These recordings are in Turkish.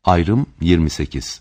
Ayrım 28.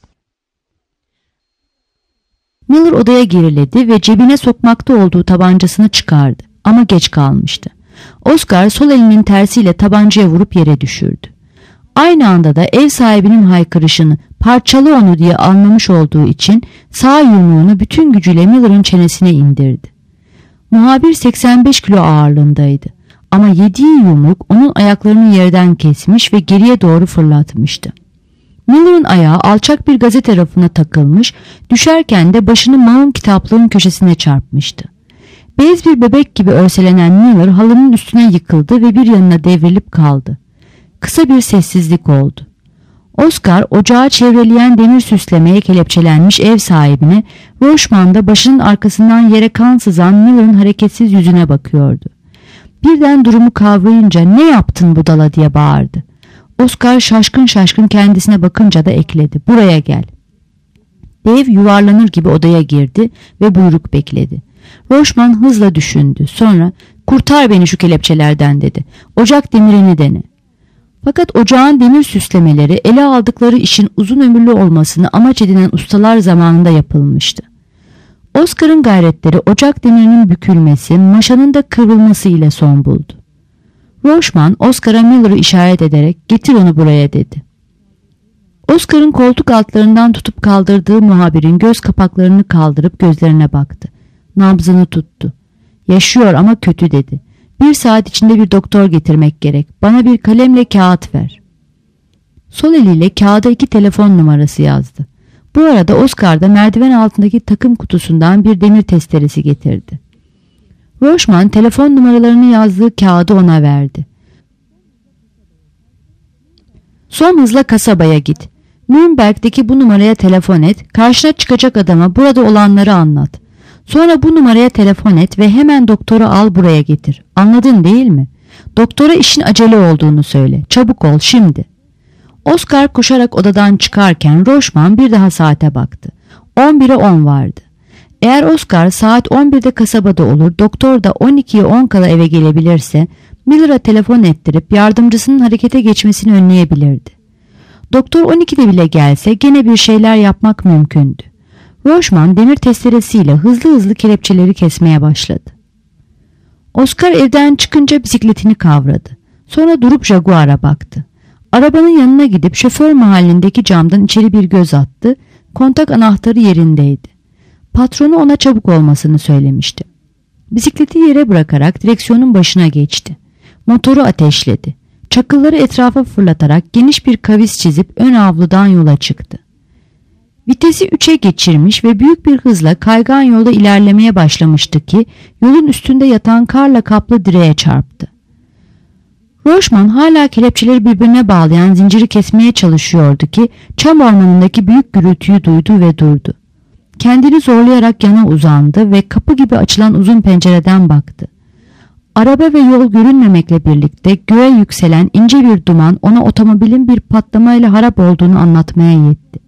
Miller odaya geriledi ve cebine sokmakta olduğu tabancasını çıkardı. Ama geç kalmıştı. Oscar sol elinin tersiyle tabancaya vurup yere düşürdü. Aynı anda da ev sahibinin haykırışını, parçala onu diye anlamış olduğu için sağ yumruğunu bütün gücüyle Miller'ın çenesine indirdi. Muhabir 85 kilo ağırlığındaydı. Ama yediği yumruk onun ayaklarını yerden kesmiş ve geriye doğru fırlatmıştı. Miller'ın ayağı alçak bir gazete rafına takılmış, düşerken de başını malın kitaplığın köşesine çarpmıştı. Bez bir bebek gibi örselenen Miller halının üstüne yıkıldı ve bir yanına devrilip kaldı. Kısa bir sessizlik oldu. Oscar, ocağı çevreleyen demir süslemeye kelepçelenmiş ev sahibine, Rochman'da başının arkasından yere kan sızan Miller'ın hareketsiz yüzüne bakıyordu. Birden durumu kavrayınca "Ne yaptın budala?" diye bağırdı. Oscar şaşkın şaşkın kendisine bakınca da ekledi: "Buraya gel." Dev yuvarlanır gibi odaya girdi ve buyruk bekledi. Rochman hızla düşündü. Sonra "Kurtar beni şu kelepçelerden," dedi. "Ocak demirini dene." Fakat ocağın demir süslemeleri ele aldıkları işin uzun ömürlü olmasını amaç edinen ustalar zamanında yapılmıştı. Oscar'ın gayretleri ocak demirinin bükülmesi, maşanın da kıvrılması ile son buldu. Rochman, Oscar'a Miller'ı işaret ederek "Getir onu buraya," dedi. Oscar'ın koltuk altlarından tutup kaldırdığı muhabirin göz kapaklarını kaldırıp gözlerine baktı. Nabzını tuttu. "Yaşıyor ama kötü," dedi. "1 saat içinde bir doktor getirmek gerek. Bana bir kalemle kağıt ver." Sol eliyle kağıda 2 telefon numarası yazdı. Bu arada Oscar da merdiven altındaki takım kutusundan bir demir testeresi getirdi. Rochman telefon numaralarını yazdığı kağıdı ona verdi. "Son hızla kasabaya git. Nürnberg'deki bu numaraya telefon et. Karşına çıkacak adama burada olanları anlat. Sonra bu numaraya telefon et ve hemen doktoru al buraya getir. Anladın değil mi? Doktora işin acele olduğunu söyle. Çabuk ol şimdi." Oscar koşarak odadan çıkarken Rochman bir daha saate baktı. 11'e 10 vardı. Eğer Oscar saat 11'de kasabada olur, doktor da 12'ye 10 kala eve gelebilirse Miller'a telefon ettirip yardımcısının harekete geçmesini önleyebilirdi. Doktor 12'de bile gelse gene bir şeyler yapmak mümkündü. Rochman demir testeresiyle hızlı hızlı kelepçeleri kesmeye başladı. Oscar evden çıkınca bisikletini kavradı. Sonra durup Jaguar'a baktı. Arabanın yanına gidip şoför mahallindeki camdan içeri bir göz attı. Kontak anahtarı yerindeydi. Patronu ona çabuk olmasını söylemişti. Bisikleti yere bırakarak direksiyonun başına geçti. Motoru ateşledi. Çakılları etrafa fırlatarak geniş bir kavis çizip ön avludan yola çıktı. Vitesi 3'e geçirmiş ve büyük bir hızla kaygan yolda ilerlemeye başlamıştı ki yolun üstünde yatan karla kaplı direğe çarptı. Rochman hala kelepçeleri birbirine bağlayan zinciri kesmeye çalışıyordu ki çam ormanındaki büyük gürültüyü duydu ve durdu. Kendini zorlayarak yana uzandı ve kapı gibi açılan uzun pencereden baktı. Araba ve yol görünmemekle birlikte göğe yükselen ince bir duman ona otomobilin bir patlamayla harap olduğunu anlatmaya yetti.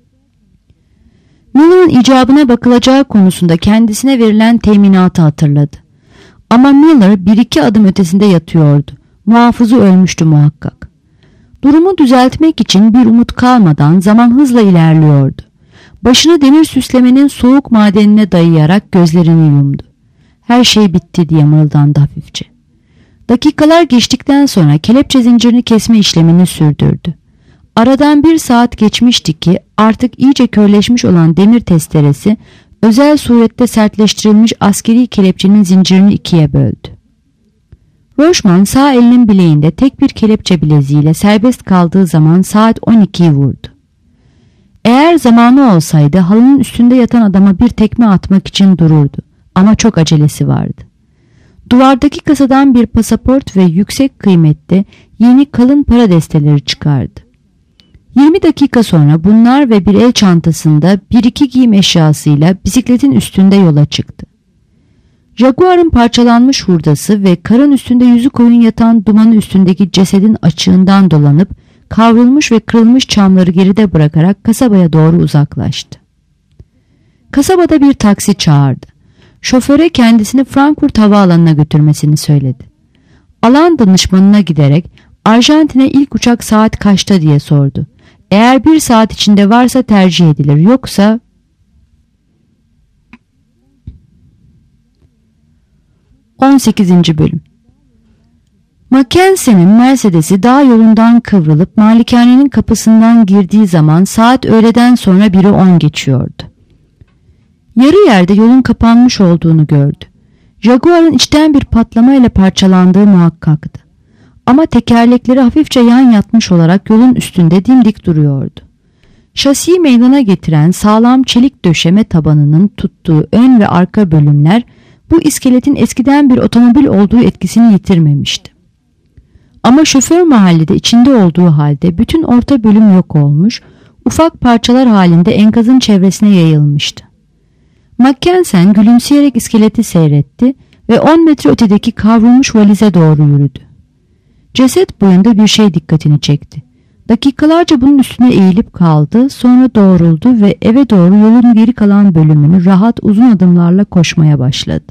Miller'ın icabına bakılacağı konusunda kendisine verilen teminatı hatırladı. Ama Miller 1-2 adım ötesinde yatıyordu. Muhafızı ölmüştü muhakkak. Durumu düzeltmek için bir umut kalmadan zaman hızla ilerliyordu. Başını demir süslemenin soğuk madenine dayayarak gözlerini yumdu. "Her şey bitti," diye mırıldandı hafifçe. Dakikalar geçtikten sonra kelepçe zincirini kesme işlemini sürdürdü. Aradan 1 saat geçmişti ki artık iyice körleşmiş olan demir testeresi özel surette sertleştirilmiş askeri kelepçenin zincirini 2'ye böldü. Rochman sağ elinin bileğinde tek bir kelepçe bileziğiyle serbest kaldığı zaman saat 12'yi vurdu. Eğer zamanı olsaydı halının üstünde yatan adama bir tekme atmak için dururdu ama çok acelesi vardı. Duvardaki kasadan bir pasaport ve yüksek kıymetli yeni kalın para desteleri çıkardı. 20 dakika sonra bunlar ve bir el çantasında 1-2 giyim eşyasıyla bisikletin üstünde yola çıktı. Jaguar'ın parçalanmış hurdası ve karın üstünde yüzü koyun yatan dumanı üstündeki cesedin açığından dolanıp kavrulmuş ve kırılmış çamları geride bırakarak kasabaya doğru uzaklaştı. Kasabada bir taksi çağırdı. Şoföre kendisini Frankfurt havaalanına götürmesini söyledi. Alan danışmanına giderek Arjantin'e ilk uçak saat kaçta diye sordu. Eğer 1 saat içinde varsa tercih edilir, yoksa... 18. Bölüm. Mackenzie'nin Mercedes'i dağ yolundan kıvrılıp malikanenin kapısından girdiği zaman saat öğleden sonra 1'i 10 geçiyordu. Yarı yerde yolun kapanmış olduğunu gördü. Jaguar'ın içten bir patlamayla parçalandığı muhakkaktı. Ama tekerlekleri hafifçe yan yatmış olarak yolun üstünde dimdik duruyordu. Şasiyi meydana getiren sağlam çelik döşeme tabanının tuttuğu ön ve arka bölümler bu iskeletin eskiden bir otomobil olduğu etkisini yitirmemişti. Ama şoför mahallede içinde olduğu halde bütün orta bölüm yok olmuş, ufak parçalar halinde enkazın çevresine yayılmıştı. Mackensen gülümseyerek iskeleti seyretti ve 10 metre ötedeki kavrulmuş valize doğru yürüdü. Ceset boyunda bir şey dikkatini çekti. Dakikalarca bunun üstüne eğilip kaldı, sonra doğruldu ve eve doğru yolun geri kalan bölümünü rahat uzun adımlarla koşmaya başladı.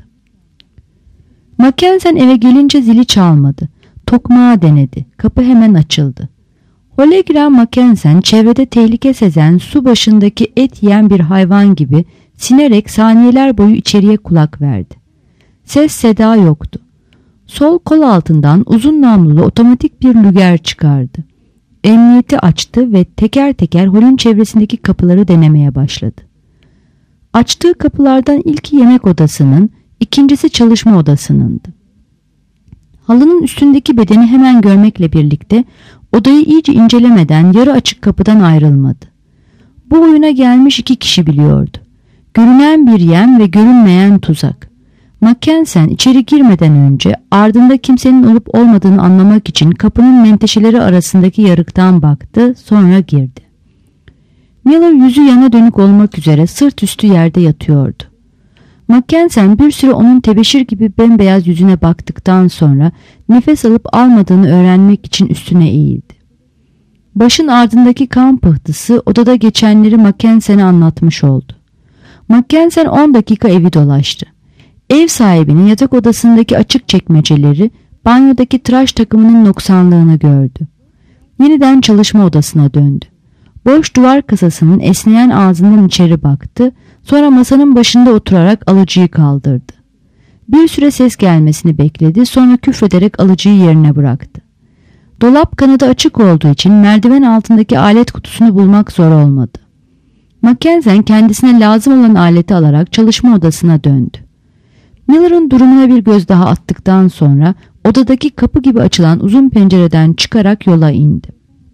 Mackensen eve gelince zili çalmadı. Tokmağı denedi. Kapı hemen açıldı. Hole giren Mackensen çevrede tehlike sezen su başındaki et yiyen bir hayvan gibi sinerek saniyeler boyu içeriye kulak verdi. Ses seda yoktu. Sol kol altından uzun namlulu otomatik bir lüger çıkardı. Emniyeti açtı ve teker teker holün çevresindeki kapıları denemeye başladı. Açtığı kapılardan ilki yemek odasının, ikincisi çalışma odasınındı. Halının üstündeki bedeni hemen görmekle birlikte odayı iyice incelemeden yarı açık kapıdan ayrılmadı. Bu oyuna gelmiş 2 kişi biliyordu. Görünen bir yem ve görünmeyen tuzak. Mackensen içeri girmeden önce ardında kimsenin olup olmadığını anlamak için kapının menteşeleri arasındaki yarıktan baktı, sonra girdi. Miller yüzü yana dönük olmak üzere sırt üstü yerde yatıyordu. Mackensen bir süre onun tebeşir gibi bembeyaz yüzüne baktıktan sonra nefes alıp almadığını öğrenmek için üstüne eğildi. Başın ardındaki kan pıhtısı odada geçenleri Mackensen'e anlatmış oldu. Mackensen 10 dakika evi dolaştı. Ev sahibinin yatak odasındaki açık çekmeceleri, banyodaki tıraş takımının noksanlığını gördü. Yeniden çalışma odasına döndü. Boş duvar kasasının esneyen ağzından içeri baktı, sonra masanın başında oturarak alıcıyı kaldırdı. Bir süre ses gelmesini bekledi, sonra küfrederek alıcıyı yerine bıraktı. Dolap kanadı açık olduğu için merdiven altındaki alet kutusunu bulmak zor olmadı. Mackensen kendisine lazım olan aleti alarak çalışma odasına döndü. Miller'ın durumuna bir göz daha attıktan sonra odadaki kapı gibi açılan uzun pencereden çıkarak yola indi.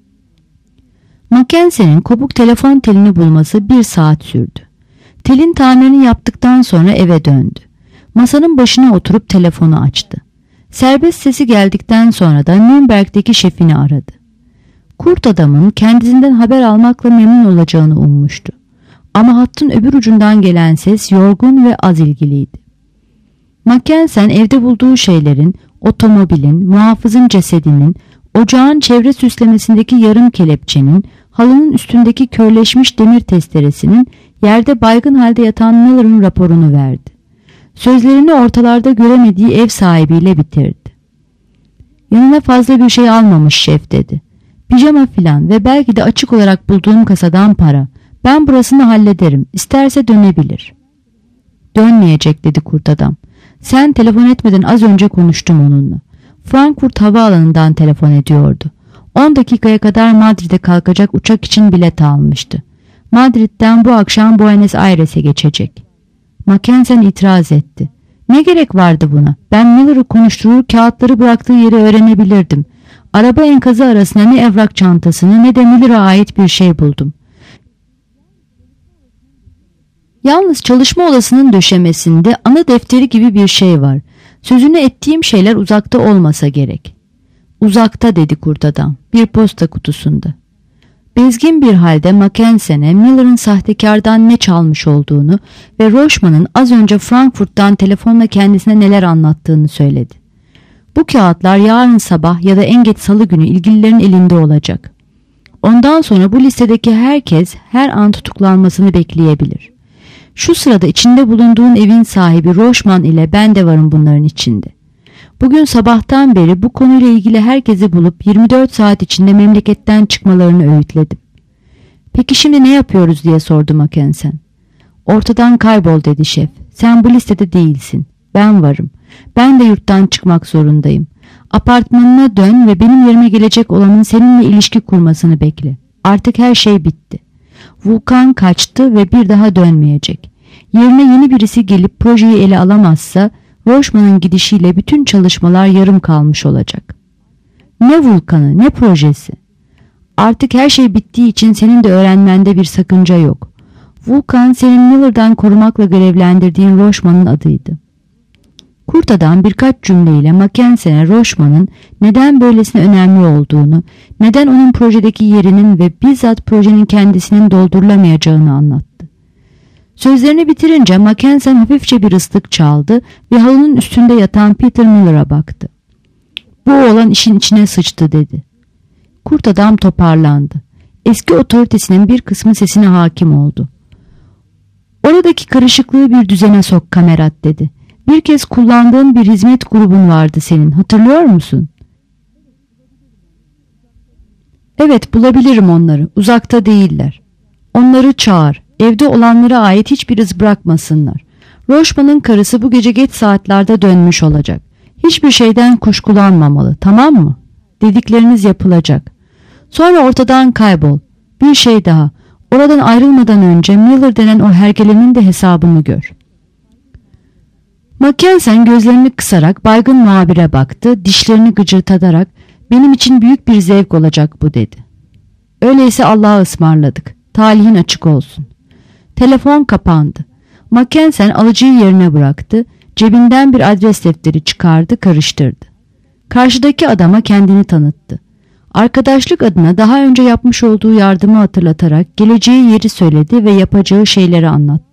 Mackensen'in kopuk telefon telini bulması 1 saat sürdü. Telin tamirini yaptıktan sonra eve döndü. Masanın başına oturup telefonu açtı. Serbest sesi geldikten sonra da Nürnberg'deki şefini aradı. Kurt adamın kendisinden haber almakla memnun olacağını ummuştu. Ama hattın öbür ucundan gelen ses yorgun ve az ilgiliydi. Mackensen evde bulduğu şeylerin, otomobilin, muhafızın cesedinin, ocağın çevre süslemesindeki yarım kelepçenin, halının üstündeki körleşmiş demir testeresinin, yerde baygın halde yatan Miller'ın raporunu verdi. Sözlerini ortalarda göremediği ev sahibiyle bitirdi. Yanına fazla bir şey almamış şef dedi. Pijama filan ve belki de açık olarak bulduğum kasadan para. Ben burasını hallederim. İsterse dönebilir. Dönmeyecek dedi kurt adam. Sen telefon etmeden az önce konuştum onunla. Frankfurt havaalanından telefon ediyordu. 10 dakikaya kadar Madrid'e kalkacak uçak için bilet almıştı. Madrid'den bu akşam Buenos Aires'e geçecek. Mackensen itiraz etti. Ne gerek vardı buna? Ben Miller'ı konuşturur, kağıtları bıraktığı yeri öğrenebilirdim. Araba enkazı arasında ne evrak çantasını ne de Miller'a ait bir şey buldum. Yalnız çalışma odasının döşemesinde ana defteri gibi bir şey var. Sözünü ettiğim şeyler uzakta olmasa gerek. Uzakta dedi kurt adam, bir posta kutusunda. Bezgin bir halde Mackensen'e Miller'ın sahtekardan ne çalmış olduğunu ve Rochman'ın az önce Frankfurt'tan telefonla kendisine neler anlattığını söyledi. Bu kağıtlar yarın sabah ya da en geç salı günü ilgililerin elinde olacak. Ondan sonra bu listedeki herkes her an tutuklanmasını bekleyebilir. Şu sırada içinde bulunduğun evin sahibi Rochman ile ben de varım bunların içinde. Bugün sabahtan beri bu konuyla ilgili herkesi bulup 24 saat içinde memleketten çıkmalarını öğütledim. Peki şimdi ne yapıyoruz diye sordu Mackensen. Ortadan kaybol dedi şef. Sen bu listede değilsin. Ben varım. Ben de yurttan çıkmak zorundayım. Apartmanına dön ve benim yerime gelecek olanın seninle ilişki kurmasını bekle. Artık her şey bitti. Vulkan kaçtı ve bir daha dönmeyecek. Yerine yeni birisi gelip projeyi ele alamazsa Roşman'ın gidişiyle bütün çalışmalar yarım kalmış olacak. Ne Vulkan'ı, ne projesi? Artık her şey bittiği için senin de öğrenmende bir sakınca yok. Vulkan senin Miller'dan korumakla görevlendirdiğin Roşman'ın adıydı. Kurt adam birkaç cümleyle Mackensen'e Roşman'ın neden böylesine önemli olduğunu, neden onun projedeki yerinin ve bizzat projenin kendisinin doldurulamayacağını anlattı. Sözlerini bitirince Mackensen hafifçe bir ıslık çaldı ve halının üstünde yatan Peter Miller'a baktı. Bu oğlan işin içine sıçtı dedi. Kurt adam toparlandı. Eski otoritesinin bir kısmı sesine hakim oldu. Oradaki karışıklığı bir düzene sok kamerat dedi. Bir kez kullandığın bir hizmet grubun vardı senin, hatırlıyor musun? Evet, bulabilirim onları. Uzakta değiller. Onları çağır. Evde olanlara ait hiçbir iz bırakmasınlar. Roşman'ın karısı bu gece geç saatlerde dönmüş olacak. Hiçbir şeyden kuşkulanmamalı, tamam mı? Dedikleriniz yapılacak. Sonra ortadan kaybol. Bir şey daha. Oradan ayrılmadan önce Miller denen o hergelenin de hesabını gör. Mackensen gözlerini kısarak baygın muhabire baktı, dişlerini gıcırtadarak benim için büyük bir zevk olacak bu dedi. Öyleyse Allah'a ısmarladık. Talihin açık olsun. Telefon kapandı. Mackensen alıcıyı yerine bıraktı, cebinden bir adres defteri çıkardı, karıştırdı. Karşıdaki adama kendini tanıttı. Arkadaşlık adına daha önce yapmış olduğu yardımı hatırlatarak geleceği yeri söyledi ve yapacağı şeyleri anlattı.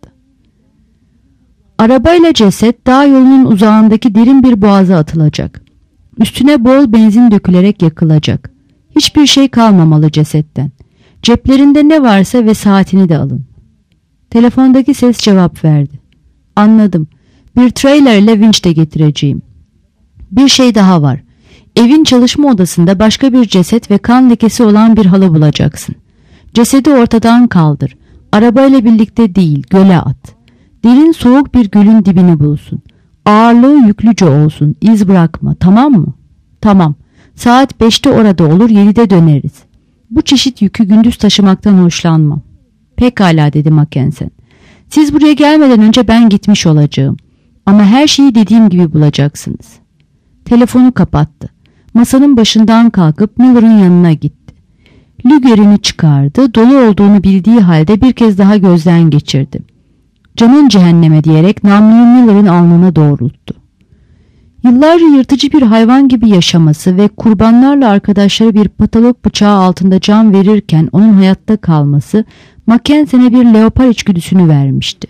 Arabayla ceset dağ yolunun uzağındaki derin bir boğaza atılacak. Üstüne bol benzin dökülerek yakılacak. Hiçbir şey kalmamalı cesetten. Ceplerinde ne varsa ve saatini de alın. Telefondaki ses cevap verdi. Anladım. Bir trailer ile vinç de getireceğim. Bir şey daha var. Evin çalışma odasında başka bir ceset ve kan lekesi olan bir halı bulacaksın. Cesedi ortadan kaldır. Arabayla birlikte değil, göle at. Derin soğuk bir gölün dibini bulsun. Ağırlığı yüklüce olsun, iz bırakma, tamam mı? Tamam. Saat 5'te orada olur, 7'de döneriz. Bu çeşit yükü gündüz taşımaktan hoşlanmam. Pekala dedi Mackensen. Siz buraya gelmeden önce ben gitmiş olacağım. Ama her şeyi dediğim gibi bulacaksınız. Telefonu kapattı. Masanın başından kalkıp Miller'ın yanına gitti. Lüger'ini çıkardı, dolu olduğunu bildiği halde bir kez daha gözden geçirdi. Canın cehenneme diyerek namluyu Miller'ın alnına doğrulttu. Yıllarca yırtıcı bir hayvan gibi yaşaması ve kurbanlarla arkadaşları bir patolog bıçağı altında can verirken onun hayatta kalması Mackensen'e bir leopar içgüdüsünü vermişti.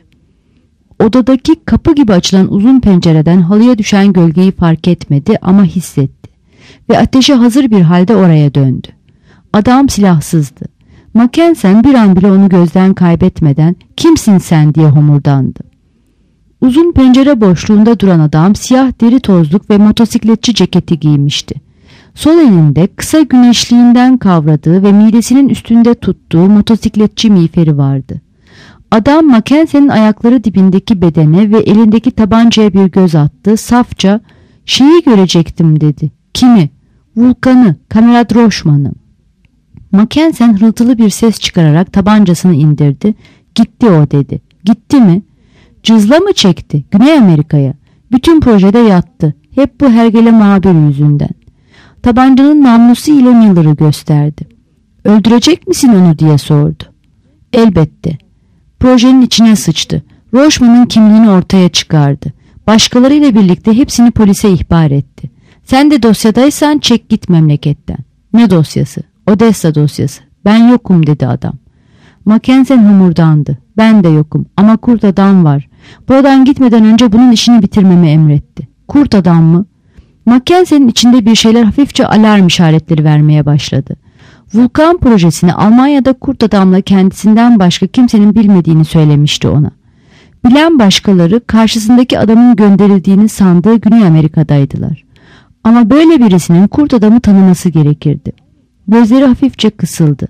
Odadaki kapı gibi açılan uzun pencereden halıya düşen gölgeyi fark etmedi ama hissetti ve ateşe hazır bir halde oraya döndü. Adam silahsızdı. Mackensen bir an bile onu gözden kaybetmeden "Kimsin sen?" diye homurdandı. Uzun pencere boşluğunda duran adam siyah deri tozluk ve motosikletçi ceketi giymişti. Sol elinde kısa güneşliğinden kavradığı ve midesinin üstünde tuttuğu motosikletçi miğferi vardı. Adam Mackensen'in ayakları dibindeki bedene ve elindeki tabancaya bir göz attı. Safça "Şeyi görecektim" dedi. "Kimi?" "Vulkan'ı, Kamerad Roşman'ı." Mackensen hırıltılı bir ses çıkararak tabancasını indirdi. "Gitti o" dedi. "Gitti mi?" "Cızla mı çekti? Güney Amerika'ya. Bütün projede yattı. Hep bu hergele muhabir yüzünden." Tabancanın namlusu ile Miller'ı gösterdi. "Öldürecek misin onu?" diye sordu. "Elbette." Projenin içine sıçtı. Roşman'ın kimliğini ortaya çıkardı. Başkalarıyla birlikte hepsini polise ihbar etti. "Sen de dosyadaysan çek git memleketten." "Ne dosyası?" "Odessa dosyası." "Ben yokum" dedi adam. Mackensen homurdandı. "Ben de yokum ama kurt adam var. Buradan gitmeden önce bunun işini bitirmemi emretti." "Kurt adam mı?" Mackensen'in içinde bir şeyler hafifçe alarm işaretleri vermeye başladı. Vulkan projesini Almanya'da kurt adamla kendisinden başka kimsenin bilmediğini söylemişti ona. Bilen başkaları karşısındaki adamın gönderildiğini sandığı Güney Amerika'daydılar. Ama böyle birisinin kurt adamı tanıması gerekirdi. Gözleri hafifçe kısıldı.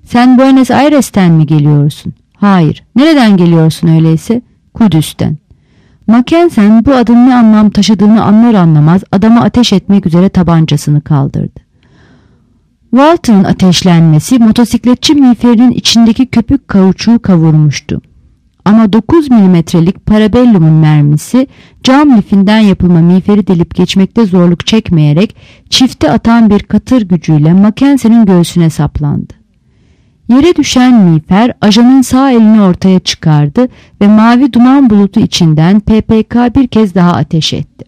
Sen Buenos Aires'ten mi geliyorsun? Hayır. Nereden geliyorsun öyleyse? Kudüs'ten. Mackensen bu adın ne anlam taşıdığını anlar anlamaz adama ateş etmek üzere tabancasını kaldırdı. Walter'ın ateşlenmesi motosikletçi miğferinin içindeki köpük kauçuğu kavurmuştu. Ama 9 milimetrelik parabellum'un mermisi cam lifinden yapılma miğferi delip geçmekte zorluk çekmeyerek çifte atan bir katır gücüyle Mackensen'in göğsüne saplandı. Yere düşen miğfer ajanın sağ elini ortaya çıkardı ve mavi duman bulutu içinden PPK bir kez daha ateş etti.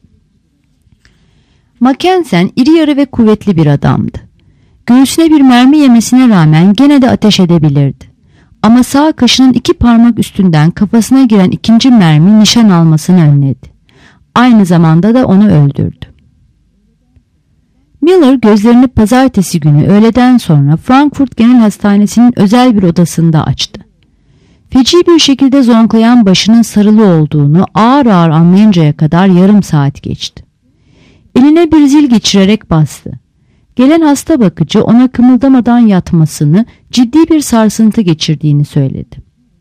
Mackensen iri yarı ve kuvvetli bir adamdı. Göğsüne bir mermi yemesine rağmen gene de ateş edebilirdi. Ama sağ kaşının 2 parmak üstünden kafasına giren ikinci mermi nişan almasını önledi. Aynı zamanda da onu öldürdü. Miller gözlerini pazartesi günü öğleden sonra Frankfurt Genel Hastanesi'nin özel bir odasında açtı. Feci bir şekilde zonklayan başının sarılı olduğunu ağır ağır anlayıncaya kadar yarım saat geçti. Eline bir zil geçirerek bastı. Gelen hasta bakıcı ona kımıldamadan yatmasını, ciddi bir sarsıntı geçirdiğini söyledi.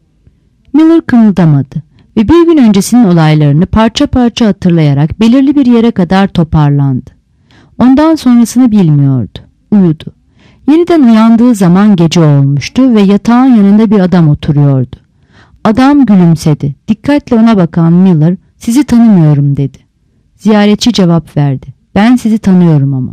Miller kımıldamadı ve bir gün öncesinin olaylarını parça parça hatırlayarak belirli bir yere kadar toparlandı. Ondan sonrasını bilmiyordu. Uyudu. Yeniden uyandığı zaman gece olmuştu ve yatağın yanında bir adam oturuyordu. Adam gülümsedi. Dikkatle ona bakan Miller, "Sizi tanımıyorum," dedi. Ziyaretçi cevap verdi. "Ben sizi tanıyorum ama."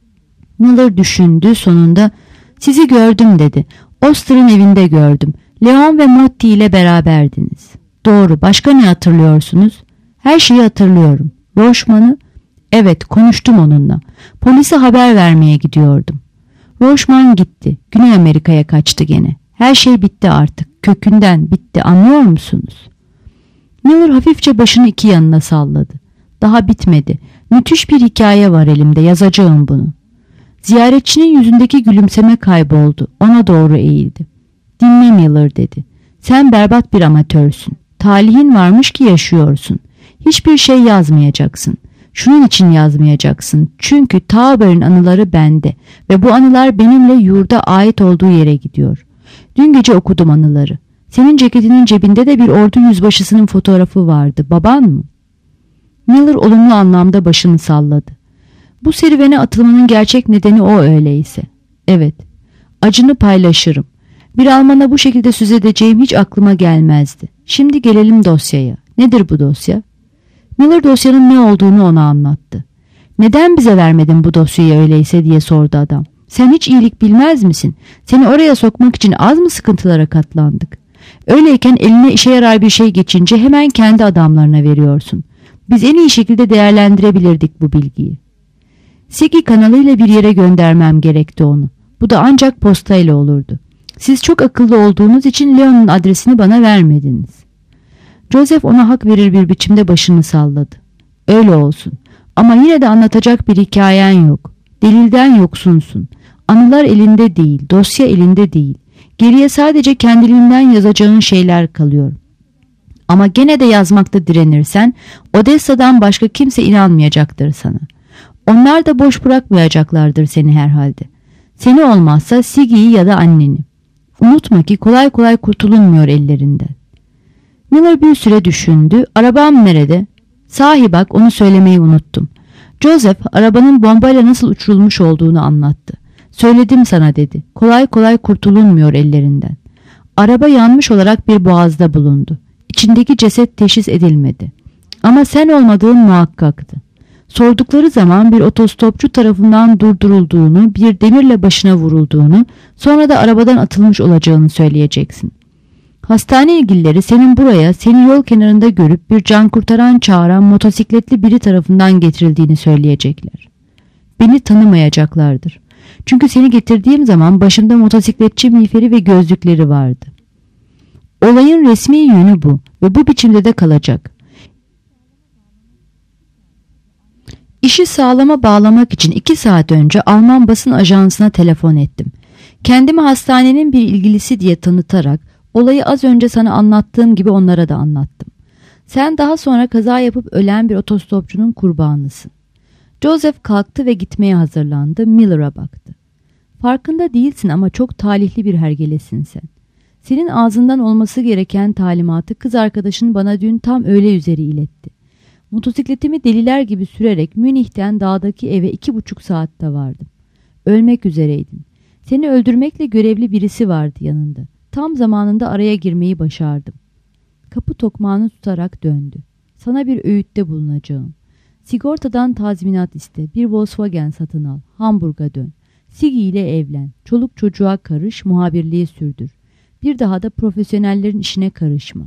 Miller düşündü, sonunda "Sizi gördüm," dedi. "Oster'ın evinde gördüm. Leon ve Motti ile beraberdiniz." "Doğru. Başka ne hatırlıyorsunuz?" "Her şeyi hatırlıyorum." "Rochman'ı?" "Evet, konuştum onunla. Polise haber vermeye gidiyordum." "Rochman gitti. Güney Amerika'ya kaçtı gene. Her şey bitti artık. Kökünden bitti. Anlıyor musunuz?" Miller hafifçe başını iki yanına salladı. "Daha bitmedi. Müthiş bir hikaye var elimde. Yazacağım bunu." Ziyaretçinin yüzündeki gülümseme kayboldu. Ona doğru eğildi. "Dinle Miller," dedi. "Sen berbat bir amatörsün. Talihin varmış ki yaşıyorsun. Hiçbir şey yazmayacaksın. Şunun için yazmayacaksın. Çünkü Tauber'in anıları bende ve bu anılar benimle yurda ait olduğu yere gidiyor. Dün gece okudum anıları. Senin ceketinin cebinde de bir ordu yüzbaşısının fotoğrafı vardı. Baban mı?" Miller olumlu anlamda başını salladı. "Bu serüvene atılmanın gerçek nedeni o öyleyse." "Evet. Acını paylaşırım. Bir Alman'a bu şekilde söz edeceğim hiç aklıma gelmezdi. Şimdi gelelim dosyaya. Nedir bu dosya?" Miller dosyanın ne olduğunu ona anlattı. "Neden bize vermedin bu dosyayı öyleyse?" diye sordu adam. "Sen hiç iyilik bilmez misin? Seni oraya sokmak için az mı sıkıntılara katlandık? Öyleyken eline işe yarar bir şey geçince hemen kendi adamlarına veriyorsun. Biz en iyi şekilde değerlendirebilirdik bu bilgiyi. Seki kanalıyla bir yere göndermem gerekti onu. Bu da ancak postayla olurdu. Siz çok akıllı olduğunuz için Leon'un adresini bana vermediniz." Joseph ona hak verir bir biçimde başını salladı. "Öyle olsun. Ama yine de anlatacak bir hikayen yok. Delilden yoksunsun. Anılar elinde değil, dosya elinde değil. Geriye sadece kendiliğinden yazacağın şeyler kalıyor. Ama gene de yazmakta direnirsen Odessa'dan başka kimse inanmayacaktır sana. Onlar da boş bırakmayacaklardır seni herhalde. Seni olmazsa Siggy'yi ya da anneni. Unutma ki kolay kolay kurtulunmuyor ellerinden." Miller bir süre düşündü. "Arabam nerede?" "Sahi bak, onu söylemeyi unuttum." Joseph arabanın bombayla nasıl uçurulmuş olduğunu anlattı. "Söyledim sana," dedi. "Kolay kolay kurtulunmuyor ellerinden." Araba yanmış olarak bir boğazda bulundu. İçindeki ceset teşhis edilmedi. Ama sen olmadığın muhakkaktı. Sordukları zaman bir otostopçu tarafından durdurulduğunu, bir demirle başına vurulduğunu, sonra da arabadan atılmış olacağını söyleyeceksin. Hastane ilgilileri senin buraya, seni yol kenarında görüp bir can kurtaran çağıran motosikletli biri tarafından getirildiğini söyleyecekler. Beni tanımayacaklardır. Çünkü seni getirdiğim zaman başımda motosikletçi miğferi ve gözlükleri vardı. Olayın resmi yönü bu ve bu biçimde de kalacak. İşi sağlama bağlamak için 2 saat önce Alman basın ajansına telefon ettim. Kendimi hastanenin bir ilgilisi diye tanıtarak olayı az önce sana anlattığım gibi onlara da anlattım. Sen daha sonra kaza yapıp ölen bir otostopçunun kurbanısın." Joseph kalktı ve gitmeye hazırlandı. Miller'a baktı. Farkında değilsin ama çok talihli bir hergelesin sen. Senin ağzından olması gereken talimatı kız arkadaşın bana dün tam öğle üzeri iletti. Motosikletimi deliler gibi sürerek Münih'ten dağdaki eve 2,5 saatte vardım. Ölmek üzereydin. Seni öldürmekle görevli birisi vardı yanında. Tam zamanında araya girmeyi başardım. Kapı tokmağını tutarak döndü. Sana bir öğütte bulunacağım. Sigortadan tazminat iste, bir Volkswagen satın al, Hamburg'a dön. Sigi ile evlen, çoluk çocuğa karış, muhabirliği sürdür. Bir daha da profesyonellerin işine karışma.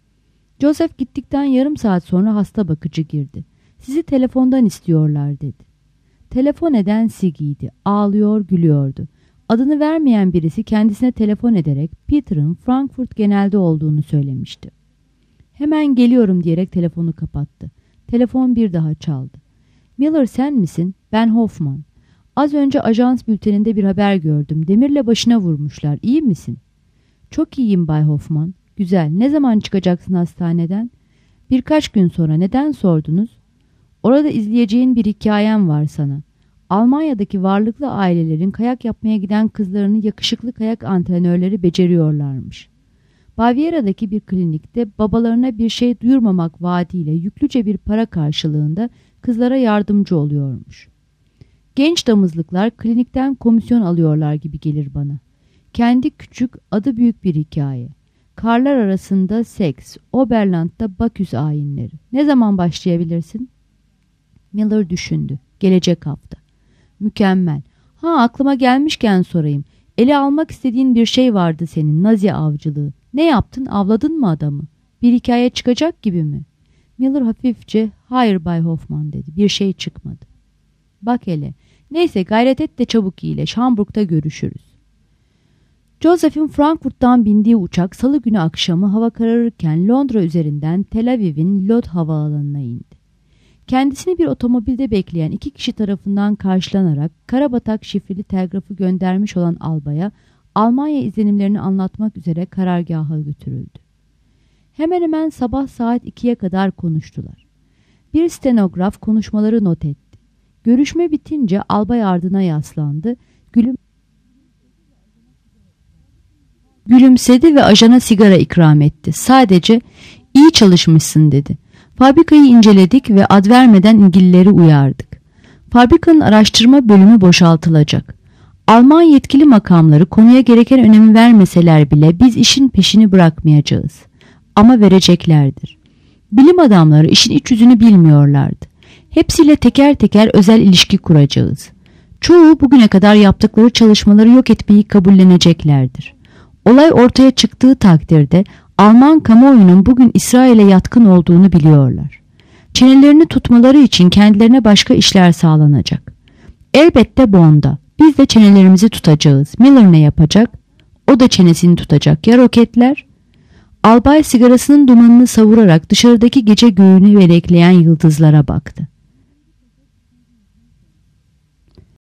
Joseph gittikten yarım saat sonra hasta bakıcı girdi. Sizi telefondan istiyorlar dedi. Telefon eden Sigi'ydi. Ağlıyor, gülüyordu. Adını vermeyen birisi kendisine telefon ederek Peter'ın Frankfurt genelde olduğunu söylemişti. Hemen geliyorum diyerek telefonu kapattı. Telefon bir daha çaldı. Miller sen misin? Ben Hoffman. Az önce ajans bülteninde bir haber gördüm. Demirle başına vurmuşlar. İyi misin? Çok iyiyim Bay Hoffman. Güzel. Ne zaman çıkacaksın hastaneden? Birkaç gün sonra. Neden sordunuz? Orada izleyeceğin bir hikayem var sana. Almanya'daki varlıklı ailelerin kayak yapmaya giden kızlarını yakışıklı kayak antrenörleri beceriyorlarmış. Baviera'daki bir klinikte babalarına bir şey duyurmamak vaadiyle yüklüce bir para karşılığında kızlara yardımcı oluyormuş. Genç damızlıklar klinikten komisyon alıyorlar gibi gelir bana. Kendi küçük, adı büyük bir hikaye. Karlar arasında seks, Oberland'da Baküs ayinleri. Ne zaman başlayabilirsin? Miller düşündü. Gelecek hafta. Mükemmel. Aklıma gelmişken sorayım. Ele almak istediğin bir şey vardı senin, Nazi avcılığı. Ne yaptın? Avladın mı adamı? Bir hikaye çıkacak gibi mi? Miller hafifçe, hayır Bay Hoffman dedi. Bir şey çıkmadı. Bak hele. Neyse gayret et de çabuk iyileş. Hamburg'da görüşürüz. Joseph'in Frankfurt'tan bindiği uçak salı günü akşamı hava kararırken Londra üzerinden Tel Aviv'in Lod havaalanına indi. Kendisini bir otomobilde bekleyen 2 kişi tarafından karşılanarak Karabatak şifreli telgrafı göndermiş olan albaya Almanya izlenimlerini anlatmak üzere karargaha götürüldü. Hemen hemen sabah saat 2'ye kadar konuştular. Bir stenograf konuşmaları not etti. Görüşme bitince albay ardına yaslandı, gülümsedi ve ajana sigara ikram etti. Sadece iyi çalışmışsın dedi. Fabrikayı inceledik ve ad vermeden ilgilileri uyardık. Fabrikanın araştırma bölümü boşaltılacak. Alman yetkili makamları konuya gereken önemi vermeseler bile biz işin peşini bırakmayacağız. Ama vereceklerdir. Bilim adamları işin iç yüzünü bilmiyorlardı. Hepsiyle teker teker özel ilişki kuracağız. Çoğu bugüne kadar yaptıkları çalışmaları yok etmeyi kabulleneceklerdir. Olay ortaya çıktığı takdirde Alman kamuoyunun bugün İsrail'e yatkın olduğunu biliyorlar. Çenelerini tutmaları için kendilerine başka işler sağlanacak. Elbette Bond'a. Biz de çenelerimizi tutacağız. Miller ne yapacak? O da çenesini tutacak. Ya roketler? Albay sigarasının dumanını savurarak dışarıdaki gece göğünü velekleyen yıldızlara baktı.